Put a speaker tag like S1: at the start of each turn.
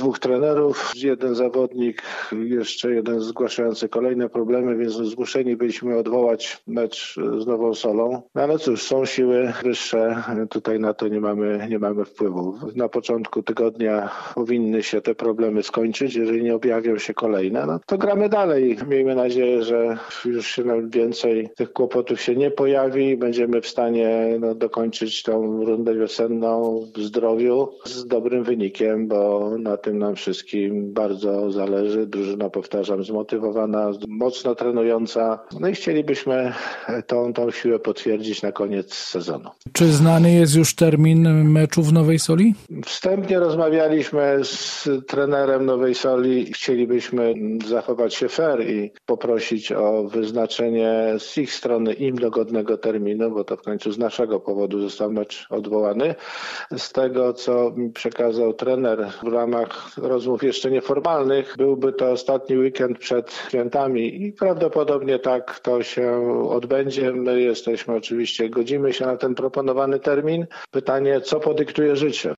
S1: dwóch trenerów, jeden zawodnik, jeszcze jeden zgłaszający kolejne problemy, więc zmuszeni byliśmy odwołać mecz z Nową Solą. No ale cóż, są siły wyższe, tutaj na to nie mamy wpływu. Na początku tygodnia powinny się te problemy skończyć, jeżeli nie objawią się kolejne, no to gramy dalej. Miejmy nadzieję, że już się nam więcej tych kłopotów się nie pojawi i będziemy w stanie dokończyć tą rundę wiosenną w zdrowiu z dobrym wynikiem, bo na tym nam wszystkim bardzo zależy. Drużyna, powtarzam, zmotywowana, mocno trenująca. No i chcielibyśmy tą siłę potwierdzić na koniec sezonu.
S2: Czy znany jest już termin meczu w Nowej Soli?
S1: Wstępnie rozmawialiśmy z trenerem Nowej Soli. Chcielibyśmy zachować się fair i poprosić o wyznaczenie z ich strony im dogodnego terminu, bo to w końcu z naszego powodu został mecz odwołany. Z tego, co mi przekazał trener w ramach rozmów jeszcze nieformalnych, byłby to ostatni weekend przed świętami i prawdopodobnie tak to się odbędzie. My jesteśmy oczywiście, godzimy się na ten proponowany termin. Pytanie, co podyktuje życie?